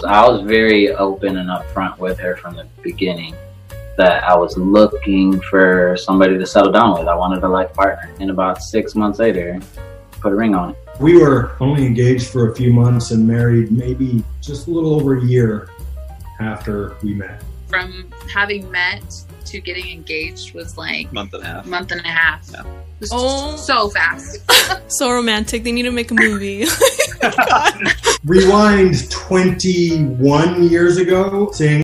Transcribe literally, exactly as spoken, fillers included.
I was very open and upfront with her from the beginning that I was looking for somebody to settle down with. I wanted a life partner. And about six months later, put a ring on it. We were only engaged for a few months and married maybe just a little over a year after we met. From having met to getting engaged was like month and a half. Month and a half. Yeah. It was Oh. so fast. So romantic. They need to make a movie. God. Rewind twenty-one years ago, saying